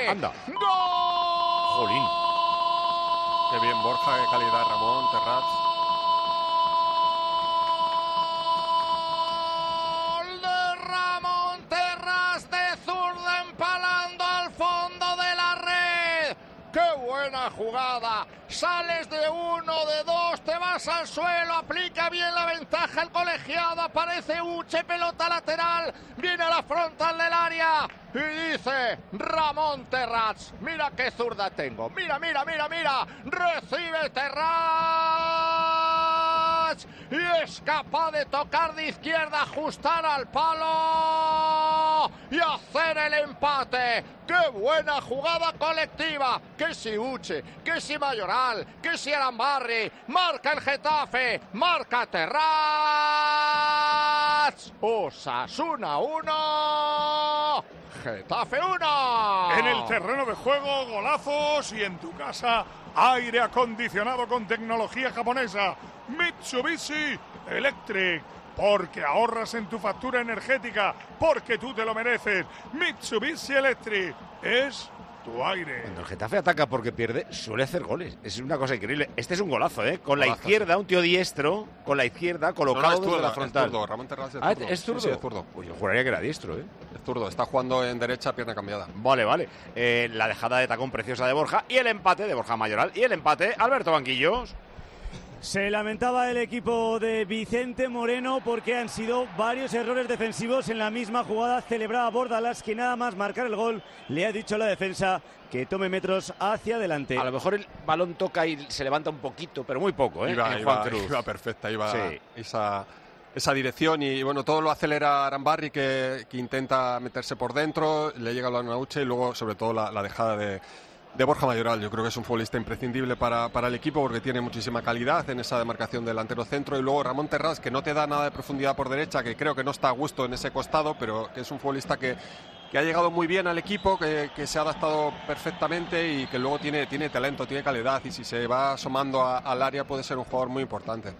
Anda. ¡Gol! Jolín. Qué bien, Borja, qué calidad, Ramón, Terrats. ¡Gol de Ramón Terrats de zurda empalando al fondo de la red! ¡Qué buena jugada! Sales de uno, de dos, te vas al suelo, aplica bien la ventaja el colegiado, aparece Uche, pelota lateral, viene a la frontal del área y dice Ramón Terrats, mira qué zurda tengo, mira, recibe Terrats y es capaz de tocar de izquierda, ajustar al palo y hacer el empate. ¡Qué buena jugada colectiva! ¡Que si Uche, que si Mayoral, que si Arambarri! ¡Marca el Getafe! ¡Marca Terrats! ¡Osasuna 1! ¡Getafe 1! En el terreno de juego, golazos, y en tu casa, aire acondicionado con tecnología japonesa. Mitsubishi Electric. Porque ahorras en tu factura energética, porque tú te lo mereces. Mitsubishi Electric es tu aire. Cuando el Getafe ataca porque pierde, suele hacer goles. Es una cosa increíble. Este es un golazo, ¿eh? Con la Golazo, izquierda, un tío diestro, con la izquierda, colocado desde la frontal. Es zurdo, Ramón Terrats es Ah, zurdo. ¿es zurdo? Sí, es zurdo. Pues yo juraría que era diestro, ¿eh? Es zurdo, está jugando en derecha, pierna cambiada. Vale. La dejada de tacón preciosa de Borja y el empate de Borja Mayoral. Y el empate, Alberto Banquillos. Se lamentaba el equipo de Vicente Moreno porque han sido varios errores defensivos en la misma jugada. Celebraba Bordalás que nada más marcar el gol le ha dicho a la defensa que tome metros hacia adelante. A lo mejor el balón toca y se levanta un poquito, pero muy poco, ¿eh? Iba perfecta, Sí. esa dirección y bueno, todo lo acelera Arambarri que intenta meterse por dentro, le llega la Nauche y luego sobre todo la dejada de Borja Mayoral. Yo creo que es un futbolista imprescindible para el equipo porque tiene muchísima calidad en esa demarcación delantero centro, y luego Ramón Terrats, que no te da nada de profundidad por derecha, que creo que no está a gusto en ese costado, pero que es un futbolista que ha llegado muy bien al equipo, que se ha adaptado perfectamente y que luego tiene talento, tiene calidad, y si se va asomando al área puede ser un jugador muy importante.